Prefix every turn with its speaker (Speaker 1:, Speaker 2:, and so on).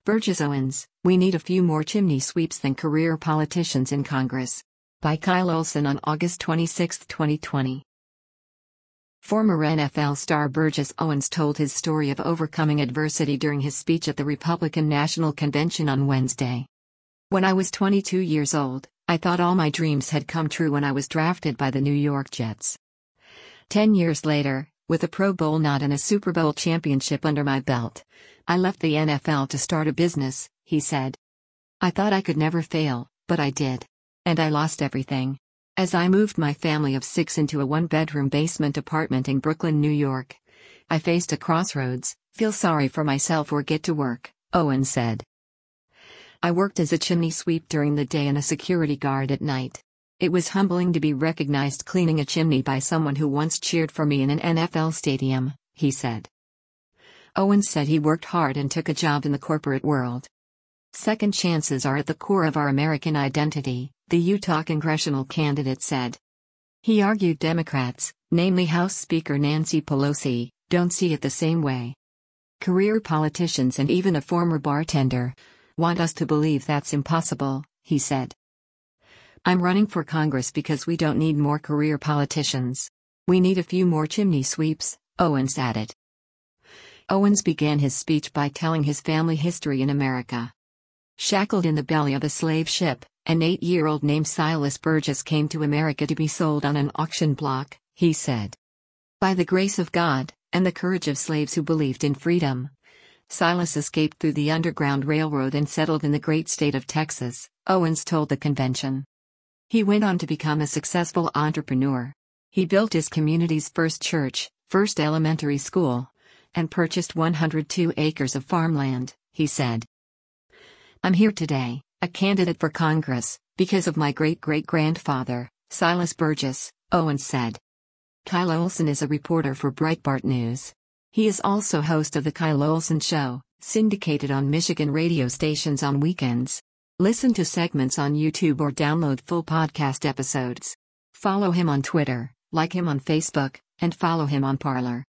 Speaker 1: Burgess Owens, we need a few more chimney sweeps than career politicians in Congress. By Kyle Olson on August 26, 2020. Former NFL star Burgess Owens told his story of overcoming adversity during his speech at the Republican National Convention on Wednesday. When I was 22 years old, I thought all my dreams had come true when I was drafted by the New York Jets. 10 years later, with a Pro Bowl nod and a Super Bowl championship under my belt, I left the NFL to start a business, he said. I thought I could never fail, but I did. And I lost everything. As I moved my family of 6 into a one-bedroom basement apartment in Brooklyn, New York, I faced a crossroads: feel sorry for myself or get to work, Owens said. I worked as a chimney sweep during the day and a security guard at night. It was humbling to be recognized cleaning a chimney by someone who once cheered for me in an NFL stadium, he said. Owens said he worked hard and took a job in the corporate world. Second chances are at the core of our American identity, the Utah congressional candidate said. He argued Democrats, namely House Speaker Nancy Pelosi, don't see it the same way. Career politicians and even a former bartender want us to believe that's impossible, he said. I'm running for Congress because we don't need more career politicians. We need a few more chimney sweeps, Owens added. Owens began his speech by telling his family history in America. Shackled in the belly of a slave ship, an 8-year-old named Silas Burgess came to America to be sold on an auction block, he said. By the grace of God, and the courage of slaves who believed in freedom, Silas escaped through the Underground Railroad and settled in the great state of Texas, Owens told the convention. He went on to become a successful entrepreneur. He built his community's first church, first elementary school, and purchased 102 acres of farmland, he said. I'm here today, a candidate for Congress, because of my great-great-grandfather, Silas Burgess, Owens said. Kyle Olson is a reporter for Breitbart News. He is also host of The Kyle Olson Show, syndicated on Michigan radio stations on weekends. Listen to segments on YouTube or download full podcast episodes. Follow him on Twitter, like him on Facebook, and follow him on Parler.